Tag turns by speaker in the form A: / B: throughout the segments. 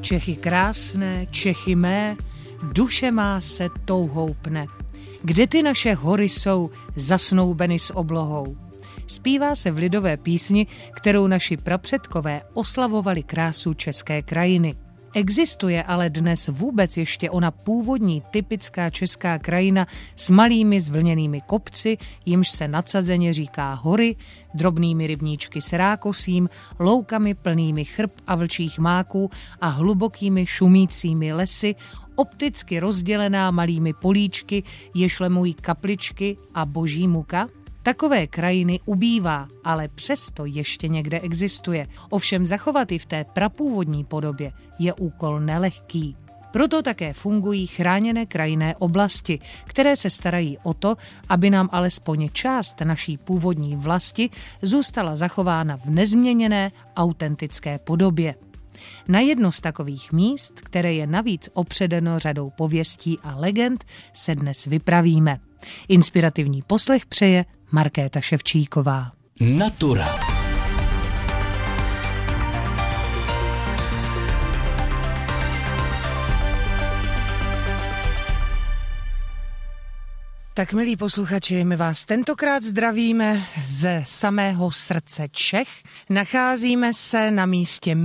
A: Čechy krásné, Čechy mé, duše má se touhou pne. Kde ty naše hory jsou zasnoubeny s oblohou? Zpívá se v lidové písni, kterou naši prapředkové oslavovali krásu české krajiny. Existuje ale dnes vůbec ještě ona původní typická česká krajina s malými zvlněnými kopci, jimž se nadsazeně říká hory, drobnými rybníčky s rákosím, loukami plnými chrb a vlčích máků a hlubokými šumícími lesy, opticky rozdělená malými políčky, jež lemují kapličky a boží muka? Takové krajiny ubývá, ale přesto ještě někde existuje. Ovšem zachovat ji v té prapůvodní podobě je úkol nelehký. Proto také fungují chráněné krajinné oblasti, které se starají o to, aby nám alespoň část naší původní vlasti zůstala zachována v nezměněné, autentické podobě. Na jedno z takových míst, které je navíc opředeno řadou pověstí a legend, se dnes vypravíme. Inspirativní poslech přeje Markéta Ševčíková.
B: Natura.
A: Tak milí posluchači, my vás tentokrát zdravíme ze samého srdce Čech. Nacházíme se na místě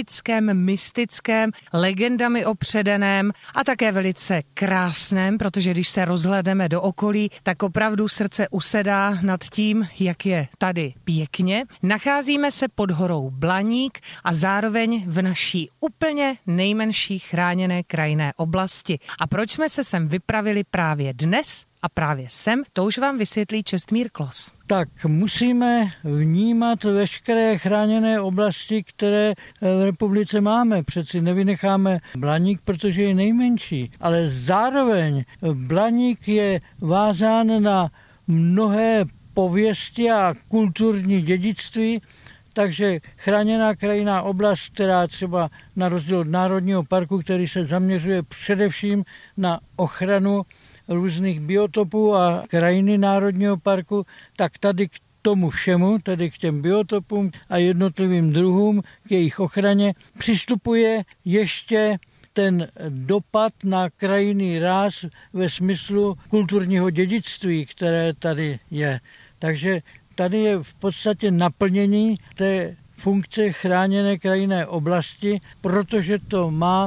A: mystickém, legendami opředeném a také velice krásném, protože když se rozhlédneme do okolí, tak opravdu srdce usedá nad tím, jak je tady pěkně. Nacházíme se pod horou Blaník a zároveň v naší úplně nejmenší chráněné krajinné oblasti. A proč jsme se sem vypravili právě dnes? A právě sem, to už vám vysvětlí Čestmír Klos.
C: Tak musíme vnímat veškeré chráněné oblasti, které v republice máme. Přeci nevynecháme Blaník, protože je nejmenší. Ale zároveň Blaník je vázán na mnohé pověsti a kulturní dědictví, takže chráněná krajinná oblast, která třeba na rozdíl od Národního parku, který se zaměřuje především na ochranu různých biotopů a krajiny Národního parku, tak tady k tomu všemu, tedy k těm biotopům a jednotlivým druhům, k jejich ochraně, přistupuje ještě ten dopad na krajinný ráz ve smyslu kulturního dědictví, které tady je. Takže tady je v podstatě naplnění té funkce chráněné krajinné oblasti, protože to má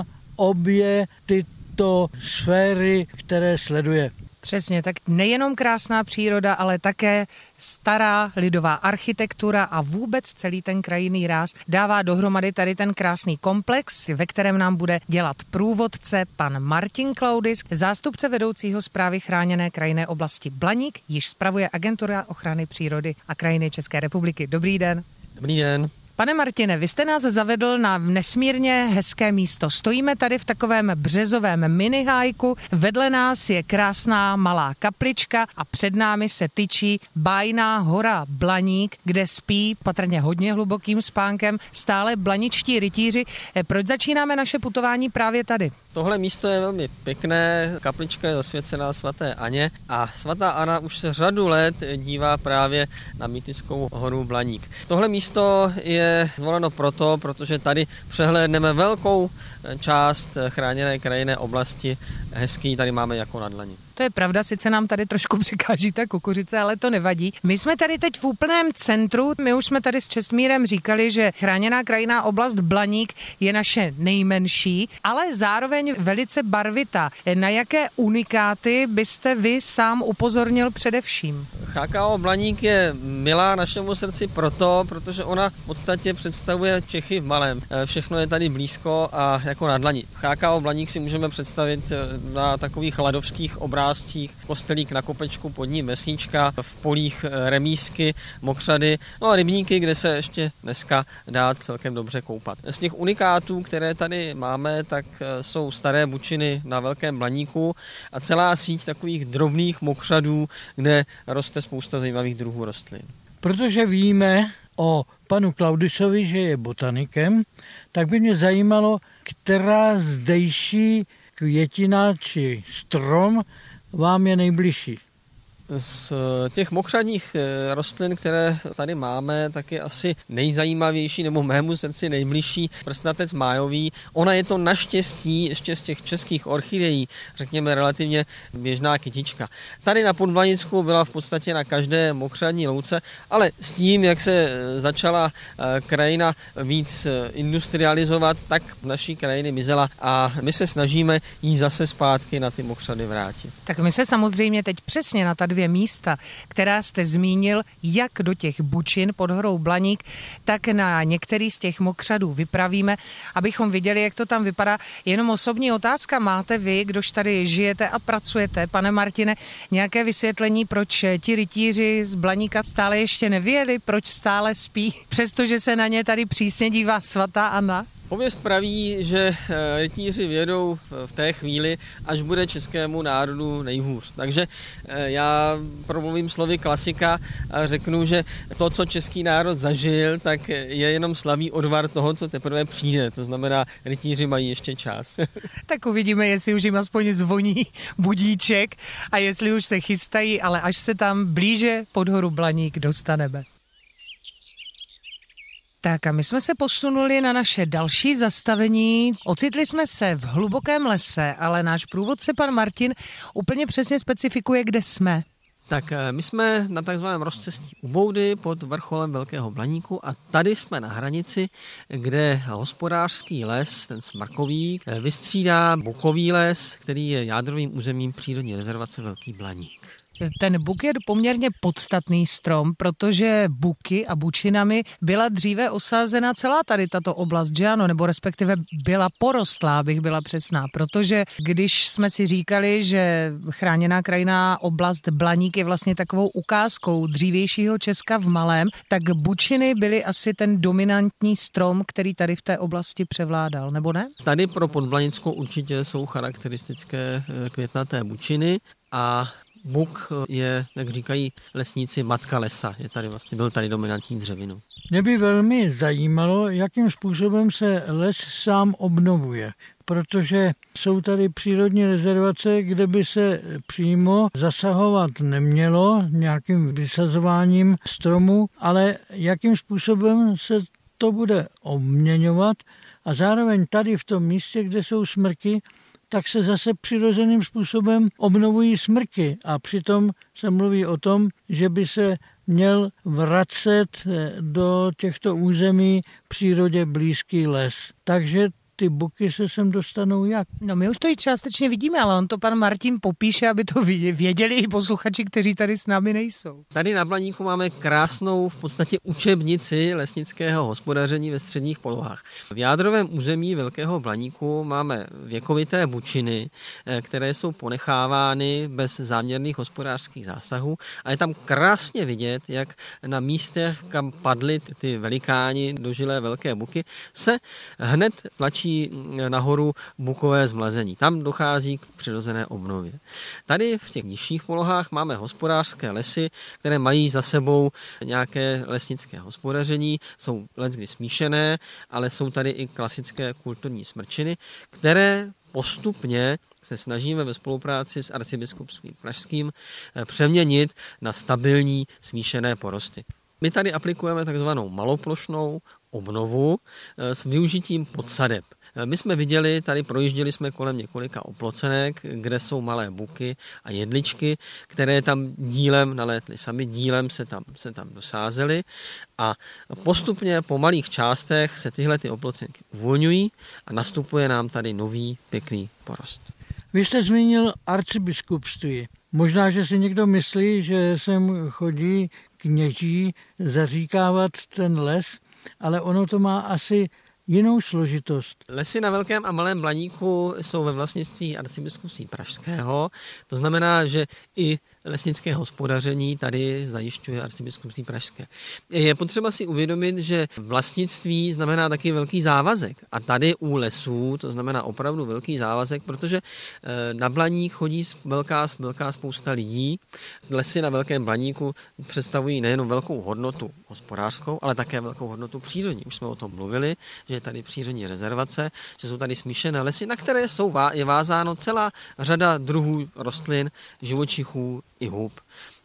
C: obě tyto sféry, které sleduje.
A: Přesně, tak nejenom krásná příroda, ale také stará lidová architektura a vůbec celý ten krajinný ráz dává dohromady tady ten krásný komplex, ve kterém nám bude dělat průvodce pan Martin Klaudis, zástupce vedoucího správy chráněné krajinné oblasti Blaník, již spravuje Agentura ochrany přírody a krajiny České republiky. Dobrý den.
D: Dobrý den.
A: Pane Martine, vy jste nás zavedl na nesmírně hezké místo. Stojíme tady v takovém březovém minihájku, vedle nás je krásná malá kaplička a před námi se tyčí bájná hora Blaník, kde spí patrně hodně hlubokým spánkem stále blaničtí rytíři. Proč začínáme naše putování právě tady?
D: Tohle místo je velmi pěkné, kaplička je zasvěcená svaté Aně a svatá Anna už se řadu let dívá právě na mýtickou horu Blaník. Tohle místo je zvoleno proto, protože tady přehlédneme velkou část chráněné krajinné oblasti, hezký tady máme jako na dlani.
A: To je pravda, sice nám tady trošku překáží ta kukuřice, ale to nevadí. My jsme tady teď v úplném centru, my už jsme tady s Čestmírem říkali, že chráněná krajinná oblast Blaník je naše nejmenší, ale zároveň velice barvitá. Na jaké unikáty byste vy sám upozornil především?
D: CHKO Blaník je milá našemu srdci protože ona v podstatě představuje Čechy v malém. Všechno je tady blízko a jako na dlani. CHKO Blaník si můžeme představit na takových ladovských obrázcích, kostelík na kopečku, pod ním vesnička, v polích remísky, mokřady, no a rybníky, kde se ještě dneska dá celkem dobře koupat. Z těch unikátů, které tady máme, tak jsou staré bučiny na Velkém Blaníku a celá síť takových drobných mokřadů, kde roste spousta zajímavých druhů rostlin.
C: Protože víme o panu Klaudisovi, že je botanikem, tak by mě zajímalo, která zdejší květina či strom vám je nejbližší.
D: Z těch mokřadních rostlin, které tady máme, tak je asi nejzajímavější nebo mému srdci nejbližší prstnatec májový. Ona je to naštěstí ještě z těch českých orchidejí, řekněme relativně běžná kytička. Tady na Podblanicku byla v podstatě na každé mokřadní louce, ale s tím, jak se začala krajina víc industrializovat, tak naší krajiny mizela a my se snažíme jí zase zpátky na ty mokřady vrátit.
A: Tak my se samozřejmě teď přesně na ta 2 místa, která jste zmínil, jak do těch Bučin pod horou Blaník, tak na některý z těch mokřadů vypravíme, abychom viděli, jak to tam vypadá. Jenom osobní otázka, máte vy, kdož tady žijete a pracujete, pane Martine, nějaké vysvětlení, proč ti rytíři z Blaníka stále ještě nevyjeli, proč stále spí, přestože se na ně tady přísně dívá svatá Anna?
D: Pověst praví, že rytíři vědou v té chvíli, až bude českému národu nejhůř. Takže já promluvím slovy klasika a řeknu, že to, co český národ zažil, tak je jenom slabý odvar toho, co teprve přijde. To znamená, rytíři mají ještě čas.
A: Tak uvidíme, jestli už jim aspoň zvoní budíček a jestli už se chystají, ale až se tam blíže pod horu Blaník dostaneme. Tak a my jsme se posunuli na naše další zastavení. Ocitli jsme se v hlubokém lese, ale náš průvodce pan Martin úplně přesně specifikuje, kde jsme.
D: Tak my jsme na takzvaném rozcestí u Boudy pod vrcholem Velkého Blaníku a tady jsme na hranici, kde hospodářský les, ten smrkový, vystřídá bukový les, který je jádrovým územím přírodní rezervace Velký Blaník.
A: Ten buk je poměrně podstatný strom, protože buky a bučinami byla dříve osázena celá tady tato oblast, že ano, nebo respektive byla porostlá, abych byla přesná, protože když jsme si říkali, že chráněná krajinná oblast Blaník je vlastně takovou ukázkou dřívějšího Česka v malém, tak bučiny byly asi ten dominantní strom, který tady v té oblasti převládal, nebo ne? Tady
D: pro Podblanicko určitě jsou charakteristické květnaté bučiny a buk je, jak říkají lesníci, matka lesa. Byl tady dominantní dřevinou.
C: Mě by velmi zajímalo, jakým způsobem se les sám obnovuje, protože jsou tady přírodní rezervace, kde by se přímo zasahovat nemělo nějakým vysazováním stromů, ale jakým způsobem se to bude obměňovat a zároveň tady v tom místě, kde jsou smrky, tak se zase přirozeným způsobem obnovují smrky a přitom se mluví o tom, že by se měl vracet do těchto území přírodě blízký les. Takže ty buky se sem dostanou jak?
A: No my už to i částečně vidíme, ale on to pan Martin popíše, aby to věděli i posluchači, kteří tady s námi nejsou.
D: Tady na Blaníku máme krásnou v podstatě učebnici lesnického hospodaření ve středních polohách. V jádrovém území Velkého Blaníku máme věkovité bučiny, které jsou ponechávány bez záměrných hospodářských zásahů a je tam krásně vidět, jak na místech, kam padly ty velikáni dožilé velké buky, se hned tlačí nahoru bukové zmlazení. Tam dochází k přirozené obnově. Tady v těch nižších polohách máme hospodářské lesy, které mají za sebou nějaké lesnické hospodaření, jsou leckdy smíšené, ale jsou tady i klasické kulturní smrčiny, které postupně se snažíme ve spolupráci s arcibiskupstvím pražským přeměnit na stabilní smíšené porosty. My tady aplikujeme takzvanou maloplošnou obnovu s využitím podsadeb. My jsme viděli, tady projížděli jsme kolem několika oplocenek, kde jsou malé buky a jedličky, které tam dílem nalétly sami, dílem se tam dosázely a postupně po malých částech se tyhle ty oplocenky uvolňují a nastupuje nám tady nový pěkný porost.
C: Vy jste zmínil arcibiskupství. Možná, že si někdo myslí, že sem chodí kněží zaříkávat ten les, ale ono to má asi jinou složitost.
D: Lesy na Velkém a Malém Blaníku jsou ve vlastnictví arcibiskupství pražského, to znamená, že i lesnické hospodaření tady zajišťuje arcibiskupství pražské. Je potřeba si uvědomit, že vlastnictví znamená taky velký závazek a tady u lesů to znamená opravdu velký závazek, protože na Blaník chodí velká spousta lidí. Lesy na Velkém Blaníku představují nejenom velkou hodnotu hospodářskou, ale také velkou hodnotu přírodní. Už jsme o tom mluvili, že je tady přírodní rezervace, že jsou tady smíšené lesy, na které je vázáno celá řada druhů rostlin, živočichů i hub.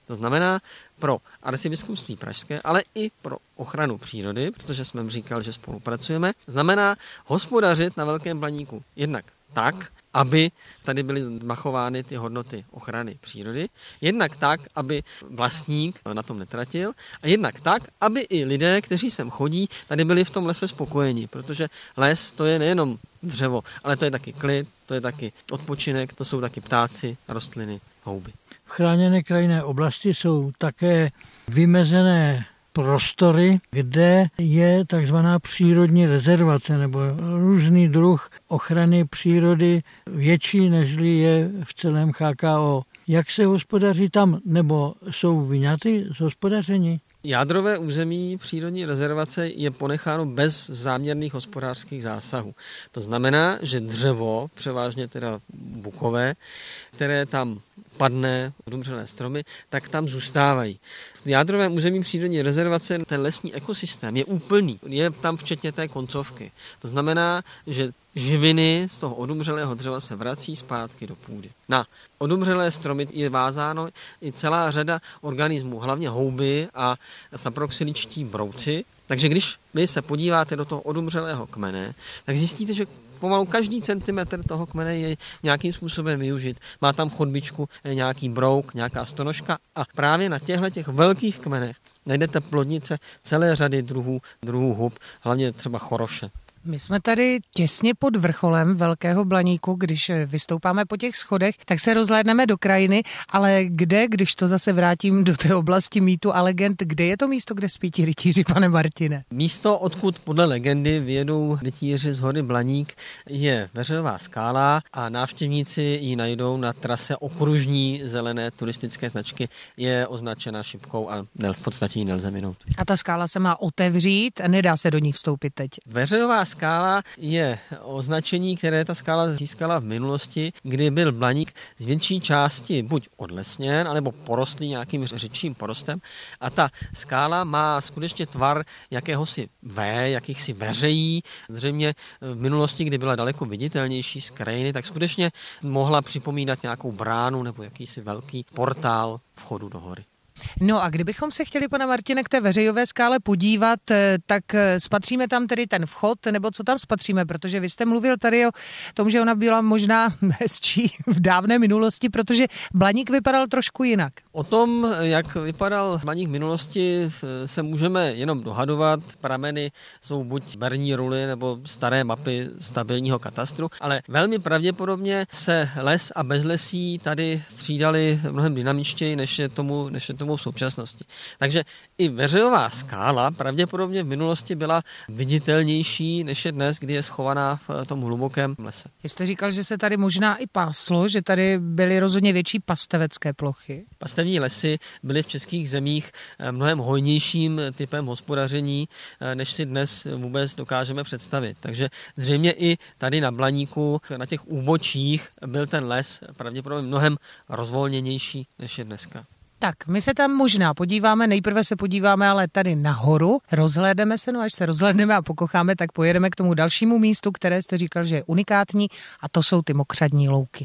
D: To znamená pro arcibiskupství pražské, ale i pro ochranu přírody, protože jsme říkali, že spolupracujeme, znamená hospodařit na Velkém Blaníku jednak tak, aby tady byly zachovány ty hodnoty ochrany přírody, jednak tak, aby vlastník na tom netratil a jednak tak, aby i lidé, kteří sem chodí, tady byli v tom lese spokojeni, protože les to je nejenom dřevo, ale to je taky klid, to je taky odpočinek, to jsou taky ptáci, rostliny, houby.
C: V chráněné krajinné oblasti jsou také vymezené prostory, kde je takzvaná přírodní rezervace nebo různý druh ochrany přírody větší, nežli je v celém CHKO. Jak se hospodaří tam, nebo jsou vyňaty z hospodaření?
D: Jádrové území přírodní rezervace je ponecháno bez záměrných hospodářských zásahů. To znamená, že dřevo, převážně teda bukové, které tam padne, odumřelé stromy, tak tam zůstávají. V jádrovém území přírodní rezervace ten lesní ekosystém je úplný. Je tam včetně té koncovky. To znamená, že živiny z toho odumřelého dřeva se vrací zpátky do půdy. Na odumřelé stromy je vázáno i celá řada organismů, hlavně houby a saproxyličtí brouci. Takže když vy se podíváte do toho odumřelého kmene, tak zjistíte, že pomalu každý centimetr toho kmene je nějakým způsobem využit. Má tam chodbičku, nějaký brouk, nějaká stonožka a právě na těchto velkých kmenech najdete plodnice celé řady druhů hub, hlavně třeba choroše.
A: My jsme tady těsně pod vrcholem Velkého Blaníku, když vystoupáme po těch schodech, tak se rozhlédneme do krajiny, ale kde, když to zase vrátím do té oblasti mýtu a legend, kde je to místo, kde spí ti rytíři, pane Martine?
D: Místo, odkud podle legendy vyjedou rytíři z hory Blaník, je Veřejová skála a návštěvníci ji najdou na trase okružní zelené turistické značky. Je označena šipkou a v podstatě ji nelze minout.
A: A ta skála se má otevřít a nedá se do ní vstoupit teď.
D: Veřejová skála je označení, které ta skála získala v minulosti, kdy byl Blaník z větší části buď odlesněn, anebo porostlý nějakým řečím porostem. A ta skála má skutečně tvar jakéhosi jakýchsi veřejí. Zřejmě v minulosti, kdy byla daleko viditelnější z krajiny, tak skutečně mohla připomínat nějakou bránu nebo jakýsi velký portál vchodu do hory.
A: No a kdybychom se chtěli, pana Martine, k té Veřejové skále podívat, tak spatříme tam tedy ten vchod, nebo co tam spatříme, protože vy jste mluvil tady o tom, že ona byla možná hezčí v dávné minulosti, protože Blaník vypadal trošku jinak.
D: O tom, jak vypadal Blaník v minulosti, se můžeme jenom dohadovat. Prameny jsou buď berní ruly nebo staré mapy stabilního katastru, ale velmi pravděpodobně se les a bezlesí tady střídali mnohem dynamičtěji, než je tomu v současnosti. Takže i Veřejová skála pravděpodobně v minulosti byla viditelnější, než je dnes, kdy je schovaná v tom hlubokém lese.
A: Jste říkal, že se tady možná i páslo, že tady byly rozhodně větší pastevecké plochy.
D: Pastevní lesy byly v českých zemích mnohem hojnějším typem hospodaření, než si dnes vůbec dokážeme představit. Takže zřejmě i tady na Blaníku, na těch úbočích, byl ten les pravděpodobně mnohem rozvolněnější, než je dneska.
A: Tak, my se tam možná podíváme, nejprve se podíváme ale tady nahoru, rozhlédneme se, no až se rozhlédneme a pokocháme, tak pojedeme k tomu dalšímu místu, které jste říkal, že je unikátní, a to jsou ty mokřadní louky.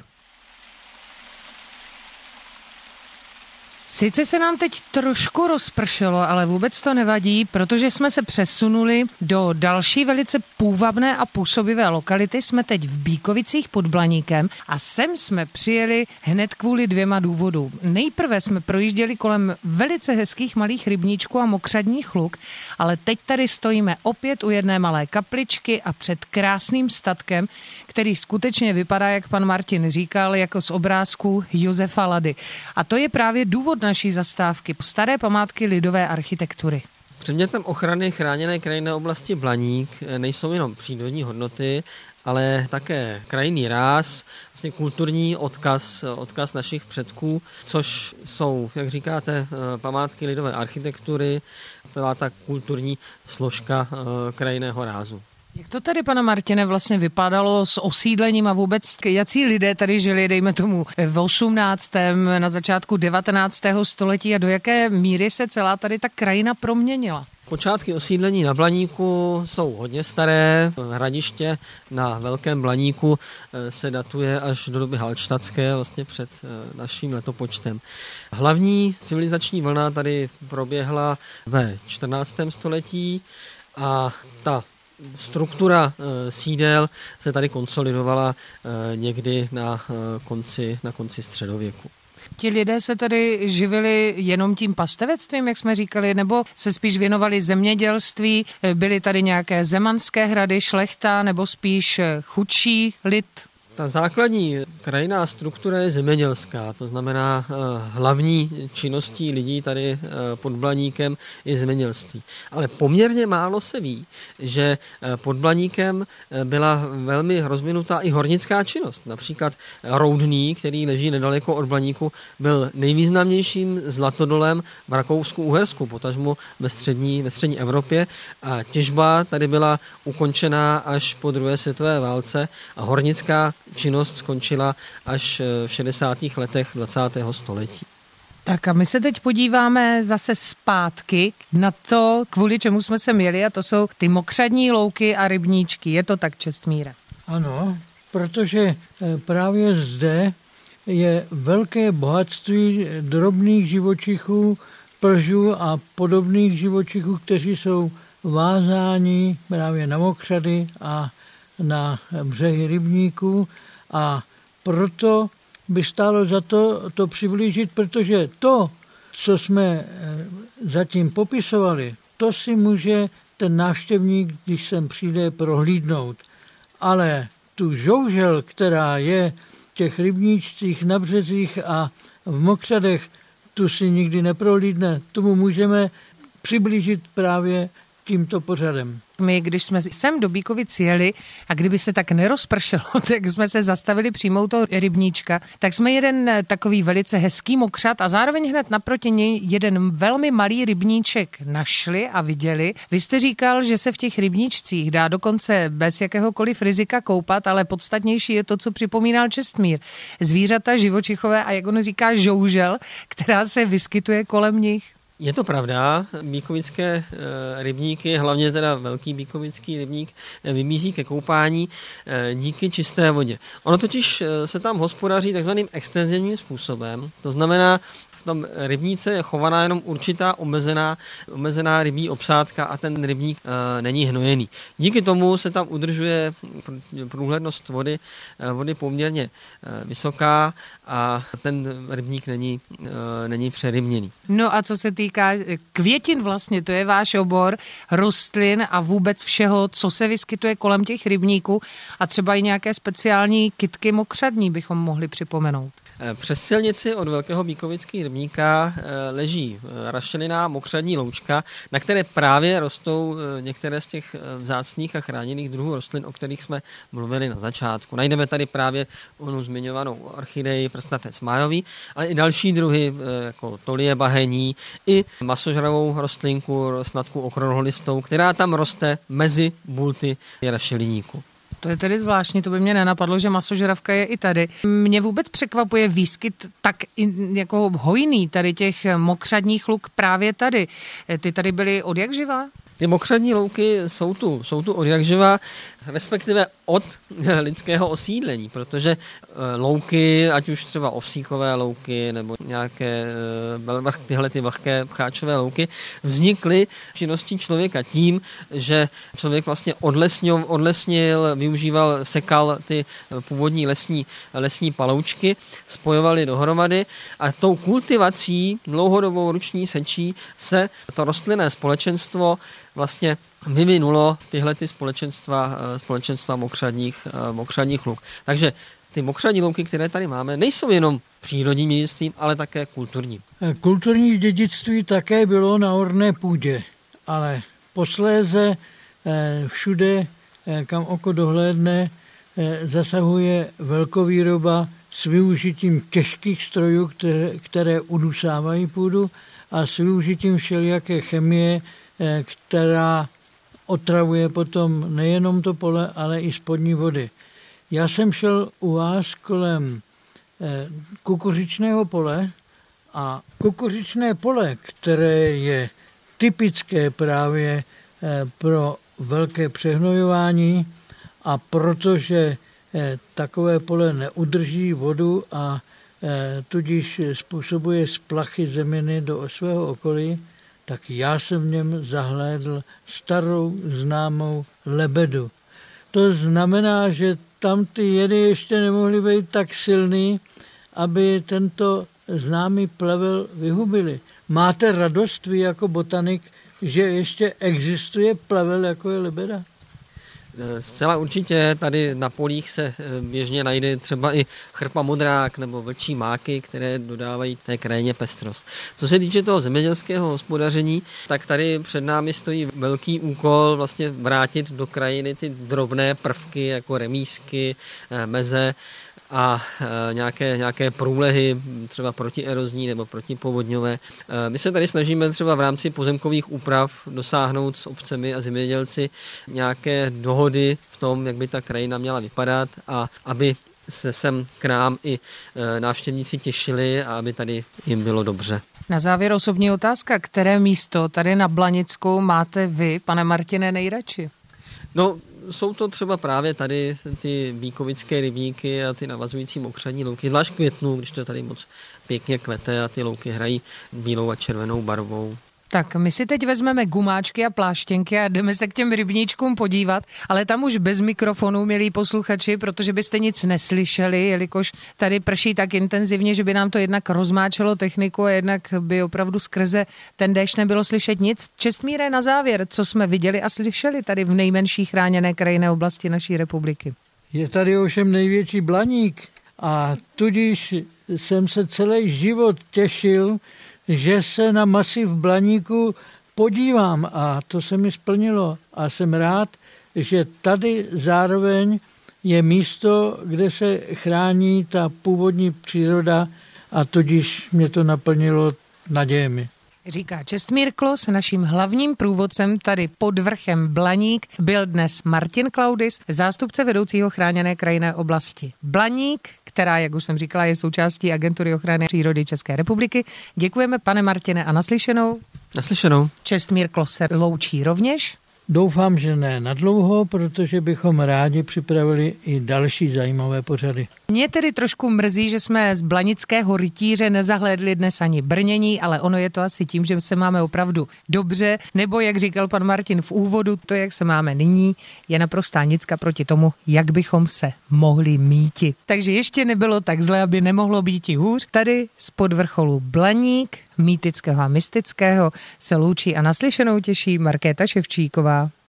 A: Sice se nám teď trošku rozpršelo, ale vůbec to nevadí, protože jsme se přesunuli do další velice půvabné a působivé lokality. Jsme teď v Bíkovicích pod Blaníkem a sem jsme přijeli hned kvůli 2 důvodům. Nejprve jsme projížděli kolem velice hezkých malých rybníčků a mokřadních luk, ale teď tady stojíme opět u jedné malé kapličky a před krásným statkem, který skutečně vypadá, jak pan Martin říkal, jako z obrázků Josefa Lady. A to je právě důvod naší zastávky, staré památky lidové architektury.
D: Předmětem ochrany chráněné krajinné oblasti Blaník nejsou jenom přírodní hodnoty, ale také krajinný ráz, vlastně kulturní odkaz našich předků, což jsou, jak říkáte, památky lidové architektury, byla ta kulturní složka krajinného rázu.
A: Jak to tady, pane Martine, vlastně vypadalo s osídlením a vůbec, jací lidé tady žili, dejme tomu, v 18., na začátku 19. století a do jaké míry se celá tady ta krajina proměnila?
D: Počátky osídlení na Blaníku jsou hodně staré. Hradiště na Velkém Blaníku se datuje až do doby halštatské, vlastně před naším letopočtem. Hlavní civilizační vlna tady proběhla ve 14. století a ta struktura sídel se tady konsolidovala někdy na konci středověku.
A: Ti lidé se tady živili jenom tím pastevectvím, jak jsme říkali, nebo se spíš věnovali zemědělství? Byly tady nějaké zemanské hrady, šlechta, nebo spíš chudší lid?
D: Ta základní krajinná struktura je zemědělská, to znamená hlavní činností lidí tady pod Blaníkem je zemědělství. Ale poměrně málo se ví, že pod Blaníkem byla velmi rozvinutá i hornická činnost. Například Roudný, který leží nedaleko od Blaníku, byl nejvýznamnějším zlatodolem v Rakousku-Uhersku, potažmo ve střední Evropě. A těžba tady byla ukončená až po druhé světové válce a hornická činnost skončila až v 60. letech 20. století.
A: Tak a my se teď podíváme zase zpátky na to, kvůli čemu jsme se měli, a to jsou ty mokřadní louky a rybníčky. Je to tak, Čestmíre?
C: Ano, protože právě zde je velké bohatství drobných živočichů, plžů a podobných živočichů, kteří jsou vázáni právě na mokřady a na břehy rybníků, a proto by stálo za to přiblížit, protože to, co jsme zatím popisovali, to si může ten návštěvník, když sem přijde, prohlídnout. Ale tu žoužel, která je v těch rybníčcích, na březích a v mokřadech, tu si nikdy neprohlídne. Tomu můžeme přiblížit právě tímto pořadem.
A: My, když jsme sem do Bíkovic jeli a kdyby se tak nerozpršelo, tak jsme se zastavili přímo u toho rybníčka, tak jsme jeden takový velice hezký mokřad a zároveň hned naproti něj jeden velmi malý rybníček našli a viděli. Vy jste říkal, že se v těch rybníčcích dá dokonce bez jakéhokoliv rizika koupat, ale podstatnější je to, co připomínal Čestmír. Zvířata živočichové a jak on říká žoužel, která se vyskytuje kolem nich.
D: Je to pravda, bíkovické rybníky, hlavně teda velký bíkovický rybník, vybízí ke koupání díky čisté vodě. Ono totiž se tam hospodaří takzvaným extenzivním způsobem, to znamená, v tom rybníce je chovaná jenom určitá omezená rybí obsádka a ten rybník není hnojený. Díky tomu se tam udržuje průhlednost vody poměrně vysoká a ten rybník není přerybněný.
A: No a co se týká květin vlastně, to je váš obor, rostlin a vůbec všeho, co se vyskytuje kolem těch rybníků a třeba i nějaké speciální kytky mokřadní bychom mohli připomenout.
D: Přes silnici od Velkého bíkovického rybníka leží raštěliná mokřadní loučka, na které právě rostou některé z těch vzácných a chráněných druhů rostlin, o kterých jsme mluvili na začátku. Najdeme tady právě onu zmiňovanou orchidej prstnatec májový, ale i další druhy, jako tolie bahení, i masožravou rostlinku, snadku okroholistou, která tam roste mezi bulty rašeliníku.
A: To je tedy zvláštní, to by mě nenapadlo, že masožravka je i tady. Mě vůbec překvapuje výskyt tak jako hojný tady těch mokřadních luk právě tady. Ty tady byly odjakživa?
D: Ty mokřadní louky jsou tu odjakživa, respektive od lidského osídlení, protože louky, ať už třeba ovsíkové louky nebo nějaké tyhle ty vlhké pcháčové louky, vznikly činností člověka tím, že člověk vlastně odlesnil, využíval, sekal ty původní lesní paloučky, spojovali dohromady a tou kultivací, dlouhodobou ruční sečí se to rostlinné společenstvo vlastně vyvinulo tyhle ty společenstva mokřadních luk. Takže ty mokřadní louky, které tady máme, nejsou jenom přírodním dědictvím, ale také kulturním.
C: Kulturní dědictví také bylo na orné půdě, ale posléze všude, kam oko dohlédne, zasahuje velkovýroba s využitím těžkých strojů, které udusávají půdu a s využitím všelijaké chemie, která otravuje potom nejenom to pole, ale i spodní vody. Já jsem šel u vás kolem kukuřičného pole a kukuřičné pole, které je typické právě pro velké přehnojování a protože takové pole neudrží vodu a tudíž způsobuje splachy zeminy do svého okolí, tak já jsem v něm zahlédl starou známou lebedu. To znamená, že tam ty jedy ještě nemohly být tak silný, aby tento známý plevel vyhubili. Máte radost vy jako botanik, že ještě existuje plevel, jako je lebeda?
D: Zcela určitě tady na polích se běžně najde třeba i chrpa modrák nebo vlčí máky, které dodávají té krajině pestrost. Co se týče toho zemědělského hospodaření, tak tady před námi stojí velký úkol vlastně vrátit do krajiny ty drobné prvky jako remísky, meze a nějaké průlehy, třeba protierozní nebo protipovodňové. My se tady snažíme třeba v rámci pozemkových úprav dosáhnout s obcemi a zemědělci nějaké dohody v tom, jak by ta krajina měla vypadat a aby se sem k nám i návštěvníci těšili a aby tady jim bylo dobře.
A: Na závěr osobní otázka. Které místo tady na Blanicku máte vy, pane Martine, nejradši?
D: No, jsou to třeba právě tady ty bíkovické rybníky a ty navazující mokřadní louky, zvlášť květnu, když to tady moc pěkně kvete a ty louky hrají bílou a červenou barvou.
A: Tak my si teď vezmeme gumáčky a pláštěnky a jdeme se k těm rybníčkům podívat, ale tam už bez mikrofonu, milí posluchači, protože byste nic neslyšeli, jelikož tady prší tak intenzivně, že by nám to jednak rozmáčelo techniku a jednak by opravdu skrze ten déšť nebylo slyšet nic. Čestmíre, na závěr, co jsme viděli a slyšeli tady v nejmenší chráněné krajinné oblasti naší republiky?
C: Je tady ovšem největší Blaník a tudíž jsem se celý život těšil, že se na masiv Blaníku podívám a to se mi splnilo a jsem rád, že tady zároveň je místo, kde se chrání ta původní příroda a tudíž mě to naplnilo nadějemi.
A: Říká Čestmír Klos, naším hlavním průvodcem tady pod vrchem Blaník byl dnes Martin Klaudis, zástupce vedoucího chráněné krajinné oblasti Blaník, která, jak už jsem říkala, je součástí Agentury ochrany přírody České republiky. Děkujeme, pane Martine, a naslyšenou.
D: Naslyšenou.
A: Čestmír Klos se loučí rovněž.
C: Doufám, že ne nadlouho, protože bychom rádi připravili i další zajímavé pořady.
A: Mě tedy trošku mrzí, že jsme z blanického rytíře nezahlédli dnes ani brnění, ale ono je to asi tím, že se máme opravdu dobře, nebo jak říkal pan Martin v úvodu, to, jak se máme nyní, je naprostá nicka proti tomu, jak bychom se mohli míti. Takže ještě nebylo tak zle, aby nemohlo být i hůř. Tady z podvrcholu Blaník, mýtického a mystického, se loučí a naslyšenou těší Markéta Ševčíková.